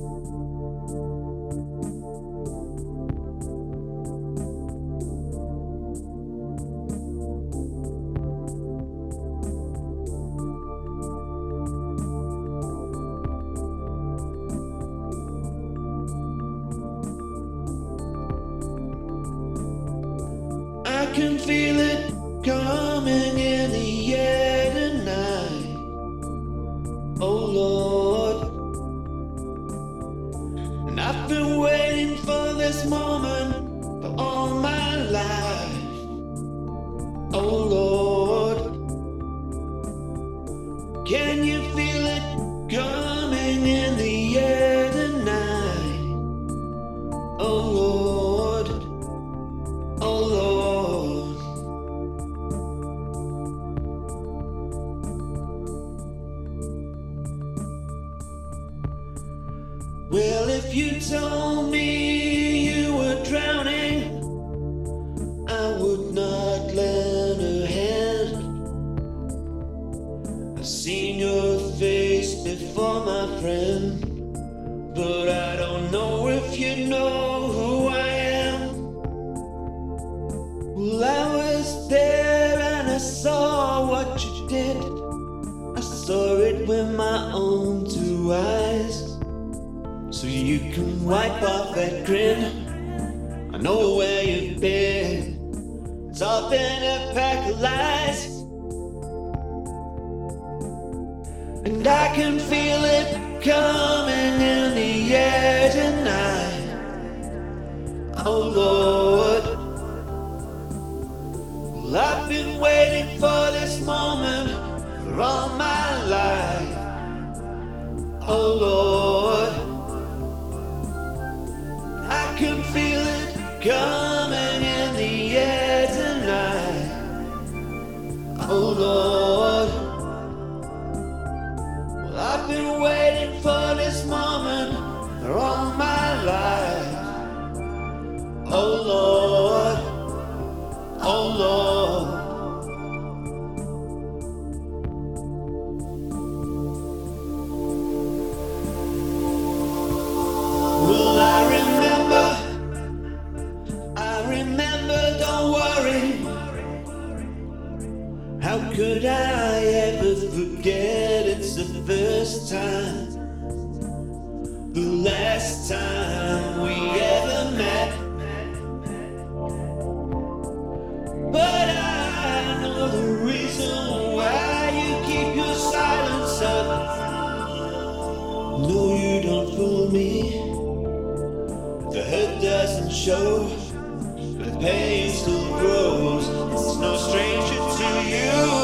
I can feel it coming in the air tonight. Oh Lord, and I've been waiting for this moment for all my life. Oh Lord, can you feel it coming in the air tonight? Oh Lord, oh Lord. Well, if you told me you were drowning, I would not lend a hand. I've seen your face before, my friend, but I don't know if you know who I am. Well, I was there and I saw what you did. I saw it with my own two eyes. So you can wipe off that grin. I know where you've been. It's all been a pack of lies, and I can feel it coming in the air tonight. Oh Lord, well, I've been waiting for this moment for all my life. Oh Lord, I can feel it coming in the air tonight. Oh Lord, well, I've been waiting for this moment for all my life. Oh Lord, oh Lord. Well, I remember, don't worry. How could I ever forget? It's the first time, the last time we ever met. But I know the reason why you keep your silence up. No, you don't fool me. The hurt doesn't show, but the pain still grows. It's no stranger to you.